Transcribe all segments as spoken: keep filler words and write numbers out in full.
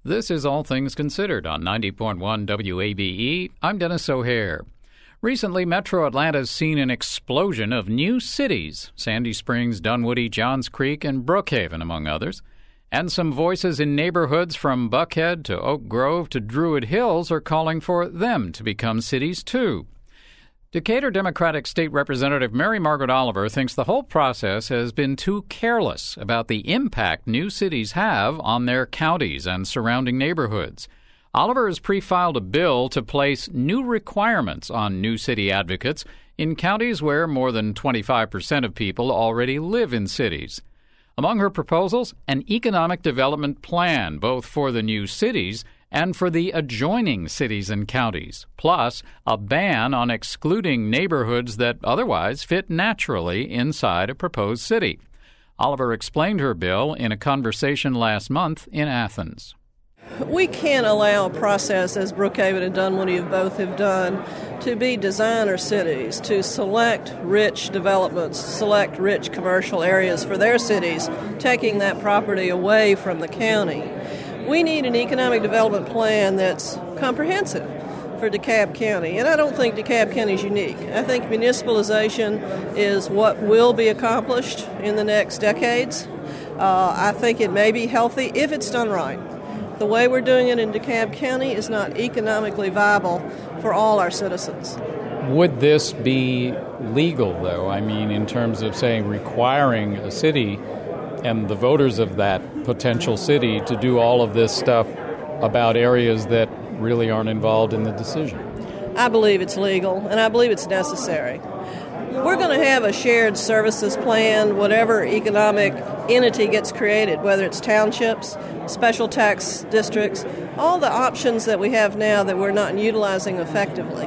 This is All Things Considered on ninety point one W A B E. I'm Dennis O'Hare. Recently, Metro Atlanta's seen an explosion of new cities, Sandy Springs, Dunwoody, Johns Creek, and Brookhaven, among others. And some voices in neighborhoods from Buckhead to Oak Grove to Druid Hills are calling for them to become cities, too. Decatur Democratic State Representative Mary Margaret Oliver thinks the whole process has been too careless about the impact new cities have on their counties and surrounding neighborhoods. Oliver has pre-filed a bill to place new requirements on new city advocates in counties where more than twenty-five percent of people already live in cities. Among her proposals, an economic development plan, both for the new cities and for the adjoining cities and counties, plus a ban on excluding neighborhoods that otherwise fit naturally inside a proposed city. Oliver explained her bill in a conversation last month in Athens. We can't allow a process, as Brookhaven and Dunwoody have both have done, to be designer cities, to select rich developments, select rich commercial areas for their cities, taking that property away from the county. We need an economic development plan that's comprehensive for DeKalb County, and I don't think DeKalb County is unique. I think municipalization is what will be accomplished in the next decades. Uh, I think it may be healthy if it's done right. The way we're doing it in DeKalb County is not economically viable for all our citizens. Would this be legal, though? I mean, in terms of, say, requiring a city and the voters of that potential city to do all of this stuff about areas that really aren't involved in the decision? I believe it's legal, and I believe it's necessary. We're going to have a shared services plan, whatever economic entity gets created, whether it's townships, special tax districts, all the options that we have now that we're not utilizing effectively.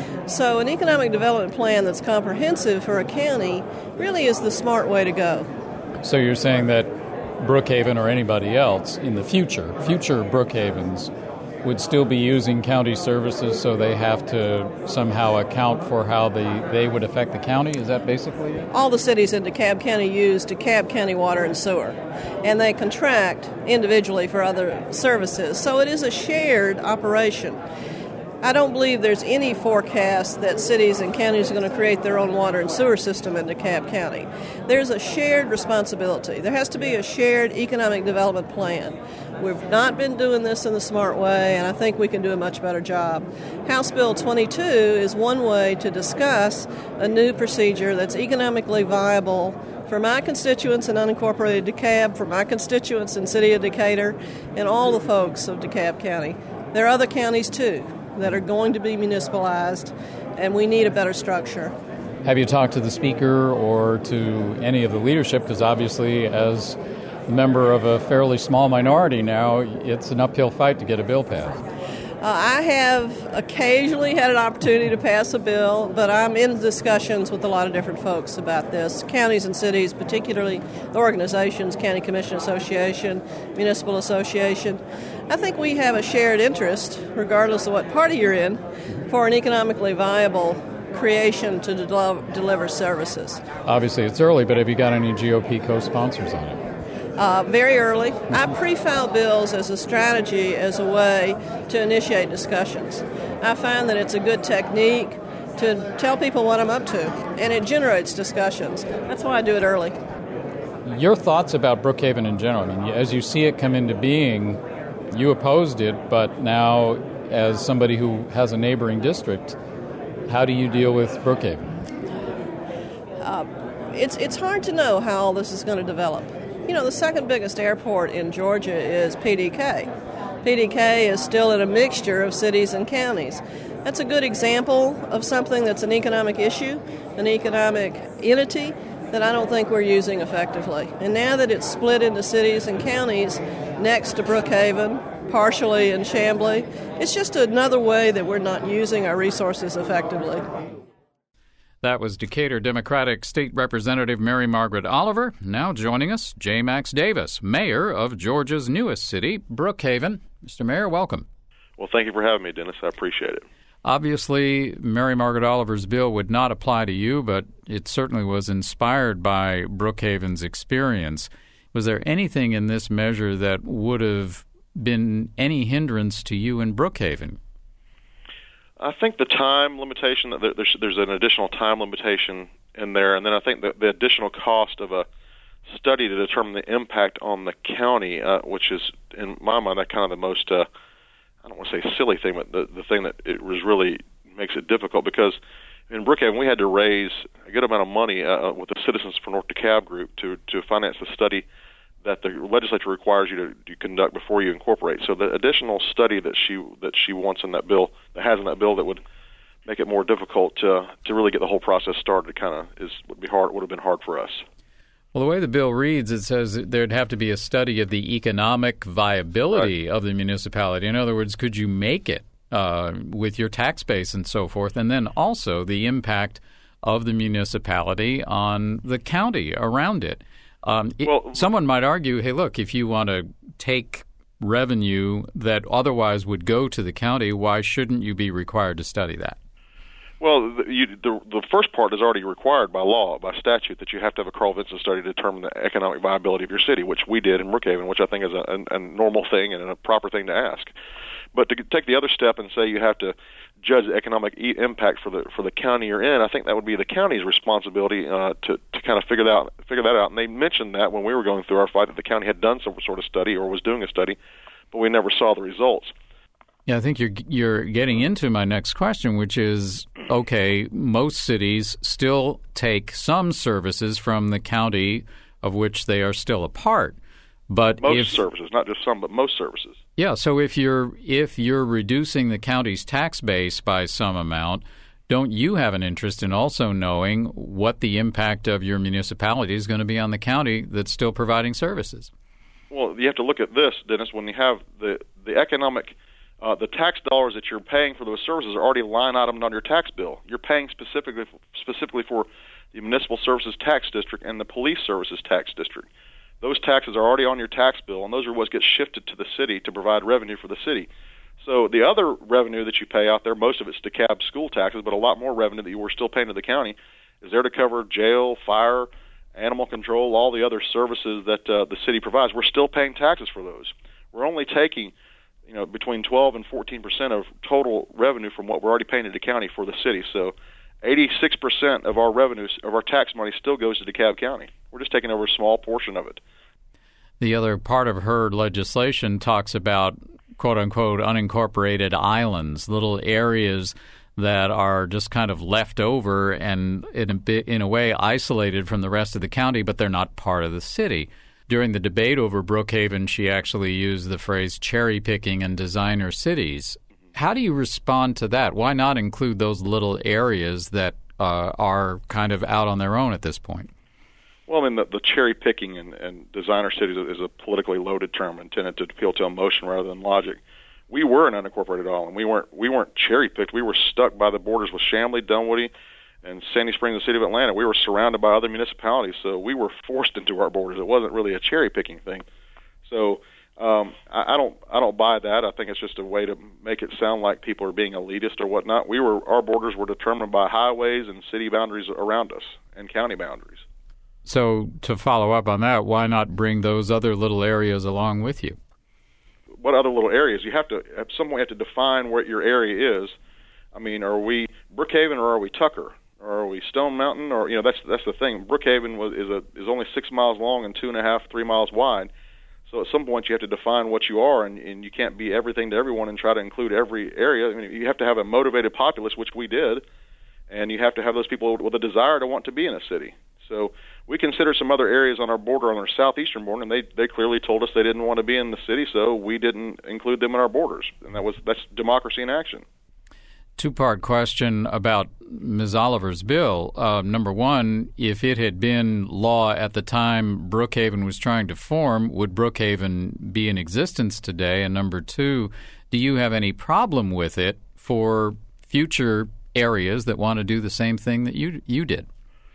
So an economic development plan that's comprehensive for a county really is the smart way to go. So you're saying that Brookhaven or anybody else in the future, future Brookhavens, would still be using county services, so they have to somehow account for how they, they would affect the county? Is that basically it? All the cities in DeKalb County use DeKalb County Water and Sewer, and they contract individually for other services. So it is a shared operation. I don't believe there's any forecast that cities and counties are going to create their own water and sewer system in DeKalb County. There's a shared responsibility. There has to be a shared economic development plan. We've not been doing this in the smart way, and I think we can do a much better job. House Bill twenty-two is one way to discuss a new procedure that's economically viable for my constituents in unincorporated DeKalb, for my constituents in City of Decatur, and all the folks of DeKalb County. There are other counties, too, that are going to be municipalized, and we need a better structure. Have you talked to the Speaker or to any of the leadership? Because obviously, as a member of a fairly small minority now, it's an uphill fight to get a bill passed. Uh, I have occasionally had an opportunity to pass a bill, but I'm in discussions with a lot of different folks about this. Counties and cities, particularly the organizations, County Commission Association, Municipal Association. I think we have a shared interest, regardless of what party you're in, for an economically viable creation to de- deliver services. Obviously, it's early, but have you got any G O P co-sponsors on it? Uh, very early. I pre-file bills as a strategy, as a way to initiate discussions. I find that it's a good technique to tell people what I'm up to, and it generates discussions. That's why I do it early. Your thoughts about Brookhaven in general, I mean, as you see it come into being, you opposed it, but now as somebody who has a neighboring district, how do you deal with Brookhaven? Uh, it's, it's hard to know how all this is going to develop. You know, the second biggest airport in Georgia is P D K. P D K is still in a mixture of cities and counties. That's a good example of something that's an economic issue, an economic entity that I don't think we're using effectively. And now that it's split into cities and counties next to Brookhaven, partially in Chamblee, it's just another way that we're not using our resources effectively. That was Decatur Democratic State Representative Mary Margaret Oliver. Now joining us, J. Max Davis, mayor of Georgia's newest city, Brookhaven. Mister Mayor, welcome. Well, thank you for having me, Dennis. I appreciate it. Obviously, Mary Margaret Oliver's bill would not apply to you, but it certainly was inspired by Brookhaven's experience. Was there anything in this measure that would have been any hindrance to you in Brookhaven? I think the time limitation, that there's, there's an additional time limitation in there, and then I think that the additional cost of a study to determine the impact on the county, uh, which is, in my mind, that kind of the most, uh, I don't want to say silly thing, but the, the thing that it was really makes it difficult, because in Brookhaven we had to raise a good amount of money uh, with the Citizens for North DeKalb group to, to finance the study that the legislature requires you to, to conduct before you incorporate. So the additional study that she that she wants in that bill, that has in that bill, that would make it more difficult to to really get the whole process started, kind of is would be hard. Would have been hard for us. Well, the way the bill reads, it says there'd have to be a study of the economic viability right. of the municipality. In other words, could you make it uh, with your tax base and so forth, and then also the impact of the municipality on the county around it. Um, well, it, someone might argue, hey, look, if you want to take revenue that otherwise would go to the county, why shouldn't you be required to study that? Well, the, you, the, the first part is already required by law, by statute, that you have to have a Carl Vinson study to determine the economic viability of your city, which we did in Brookhaven, which I think is a, a, a normal thing and a proper thing to ask. But to take the other step and say you have to judge the economic e- impact for the for the county you're in, I think that would be the county's responsibility uh, to to kind of figure that out, figure that out. And they mentioned that when we were going through our fight, that the county had done some sort of study or was doing a study, but we never saw the results. Yeah, I think you're you're getting into my next question, which is, okay, most cities still take some services from the county of which they are still a part. But most if, services, not just some, but most services. Yeah, so if you're if you're reducing the county's tax base by some amount, don't you have an interest in also knowing what the impact of your municipality is going to be on the county that's still providing services? Well, you have to look at this, Dennis, when you have the, the economic, uh, the tax dollars that you're paying for those services are already line itemed on your tax bill. You're paying specifically specifically for the Municipal Services Tax District and the Police Services Tax District. Those taxes are already on your tax bill, and those are what gets shifted to the city to provide revenue for the city. So the other revenue that you pay out there, most of it's DeKalb school taxes, but a lot more revenue that you were still paying to the county is there to cover jail, fire, animal control, all the other services that uh, the city provides. We're still paying taxes for those. We're only taking, you know, between twelve and fourteen percent of total revenue from what we're already paying to the county for the city. So eighty-six percent of our revenues, of our tax money, still goes to DeKalb County. We're just taking over a small portion of it. The other part of her legislation talks about, quote-unquote, unincorporated islands, little areas that are just kind of left over and in a, bit, in a way isolated from the rest of the county, but they're not part of the city. During the debate over Brookhaven, she actually used the phrase cherry-picking and designer cities. How do you respond to that? Why not include those little areas that uh, are kind of out on their own at this point? Well, I mean, the, the cherry-picking and, and designer cities is a politically loaded term intended to appeal to emotion rather than logic. We were an unincorporated island. We weren't we weren't cherry-picked. We were stuck by the borders with Chamblee, Dunwoody, and Sandy Springs, the city of Atlanta. We were surrounded by other municipalities, so we were forced into our borders. It wasn't really a cherry-picking thing. So um, I, I don't I don't buy that. I think it's just a way to make it sound like people are being elitist or whatnot. We were our borders were determined by highways and city boundaries around us and county boundaries. So to follow up on that, why not bring those other little areas along with you? What other little areas? You have to at some point have to define what your area is. I mean, are we Brookhaven or are we Tucker? Or are we Stone Mountain? Or you know, that's that's the thing. Brookhaven was is a is only six miles long and two and a half, three miles wide. So at some point you have to define what you are, and, and you can't be everything to everyone and try to include every area. I mean, you have to have a motivated populace, which we did, and you have to have those people with a desire to want to be in a city. So we considered some other areas on our border, on our southeastern border, and they, they clearly told us they didn't want to be in the city, so we didn't include them in our borders. And that was that's democracy in action. Two-part question about Miz Oliver's bill. Uh, number one, if it had been law at the time Brookhaven was trying to form, would Brookhaven be in existence today? And number two, do you have any problem with it for future areas that want to do the same thing that you you did?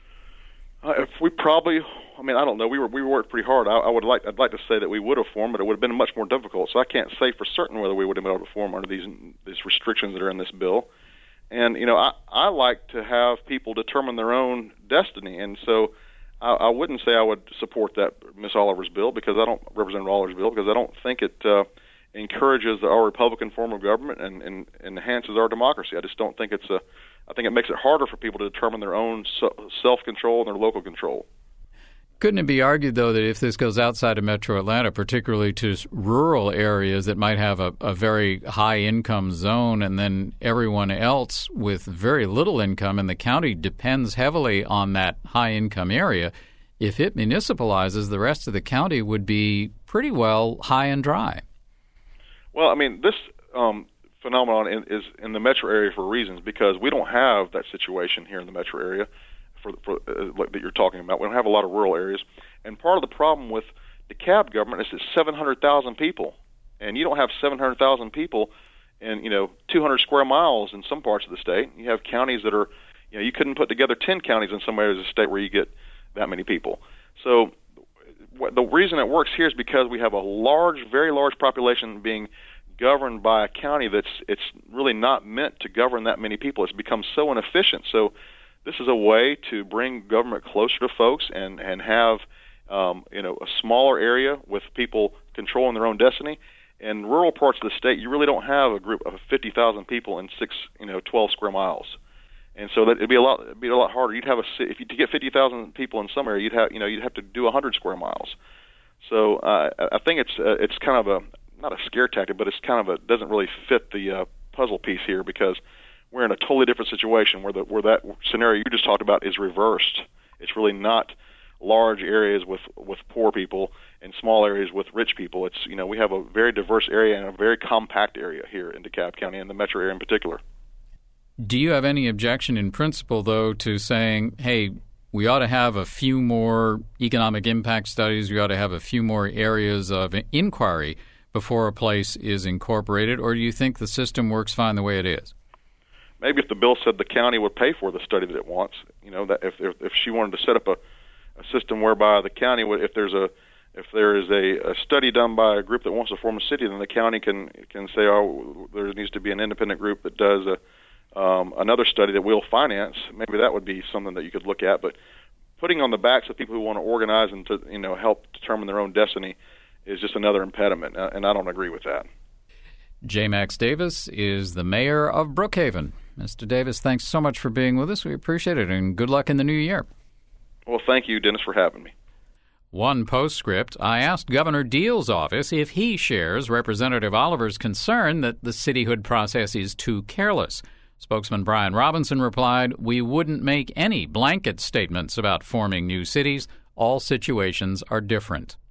Uh, if we probably, I mean, I don't know. We were we worked pretty hard. I, I would like, I'd like to say that we would have formed, but it would have been much more difficult. So I can't say for certain whether we would have been able to form under these these restrictions that are in this bill. And you know, I I like to have people determine their own destiny, and so I, I wouldn't say I would support that Miss Oliver's bill because I don't Representative Oliver's bill because I don't think it uh, encourages our Republican form of government and, and, and enhances our democracy. I just don't think it's a. I think it makes it harder for people to determine their own self-control and their local control. Couldn't it be argued, though, that if this goes outside of Metro Atlanta, particularly to rural areas that might have a, a very high-income zone, and then everyone else with very little income, and the county depends heavily on that high-income area, if it municipalizes, the rest of the county would be pretty well high and dry? Well, I mean, this um, phenomenon in, is in the metro area for reasons, because we don't have that situation here in the metro area for, for uh, like that you're talking about. We don't have a lot of rural areas, and part of the problem with DeKalb government is it's seven hundred thousand people, and you don't have seven hundred thousand people in you know two hundred square miles in some parts of the state. You have counties that are, you know, you couldn't put together ten counties in some areas of the state where you get that many people. So the reason it works here is because we have a large, very large population being governed by a county that's it's really not meant to govern that many people. It's become so inefficient. So this is a way to bring government closer to folks and and have um, you know a smaller area with people controlling their own destiny. In rural parts of the state, you really don't have a group of fifty thousand people in six you know twelve square miles. And so that it'd be a lot, it'd be a lot harder. You'd have a if you to get fifty thousand people in some area, you'd have you know you'd have to do a hundred square miles. So uh, I think it's uh, it's kind of a not a scare tactic, but it's kind of a doesn't really fit the uh, puzzle piece here, because we're in a totally different situation where the where that scenario you just talked about is reversed. It's really not large areas with with poor people and small areas with rich people. It's you know we have a very diverse area and a very compact area here in DeKalb County and the metro area in particular. Do you have any objection in principle, though, to saying, hey, we ought to have a few more economic impact studies, we ought to have a few more areas of inquiry before a place is incorporated, or do you think the system works fine the way it is? Maybe if the bill said the county would pay for the study that it wants, you know, that if if, if she wanted to set up a, a system whereby the county would, if there's a if there is a, a study done by a group that wants to form a city, then the county can can say, oh, there needs to be an independent group that does a Um, another study that we'll finance. Maybe that would be something that you could look at. But putting on the backs of people who want to organize and to you know help determine their own destiny is just another impediment, and I don't agree with that. J. Max Davis is the mayor of Brookhaven. Mister Davis, thanks so much for being with us. We appreciate it, and good luck in the new year. Well, thank you, Dennis, for having me. One postscript, I asked Governor Deal's office if he shares Representative Oliver's concern that the cityhood process is too careless. Spokesman Brian Robinson replied, "We wouldn't make any blanket statements about forming new cities. All situations are different."